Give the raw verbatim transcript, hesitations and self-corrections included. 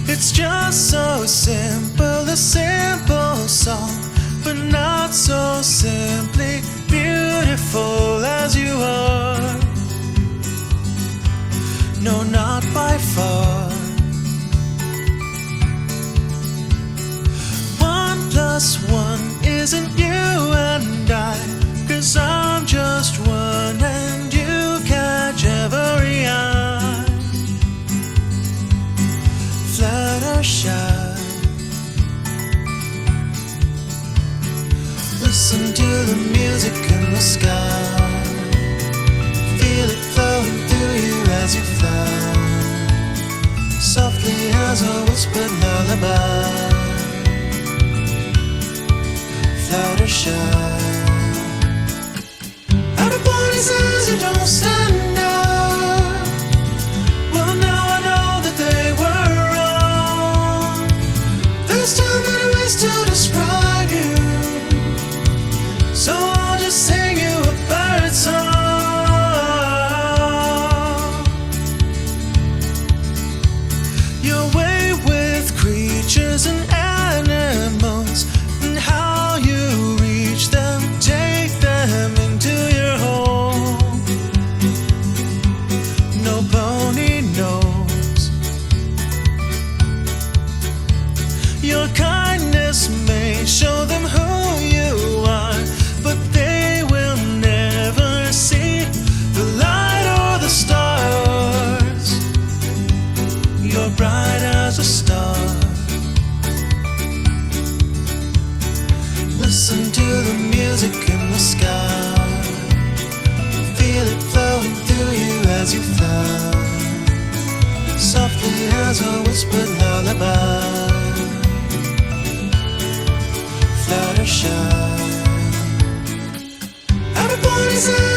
It's just so simple, a simple song, but not so simply beautiful as you are. No, not by far. One plus one isn't you and I, 'cause I'm just one and you catch every eye. Fluttershy, listen to the music in the sky. Feel it flowing through you as you fly, softly as a whispered lullaby. Fluttershy, everybody says you don't stand up. Well, now I know that they were wrong. There's too many ways to describe you, so I'll just sing you a bird song. Your way with creatures and animals, and how you reach them, take them into your home. No pony knows. Your kindness may show them who you are, but they will never see the light or the stars. You're bright as a star. Listen to the music in the sky. Feel it flowing through you as you fly, softly as a whispered lullaby. Fluttershy, everybody says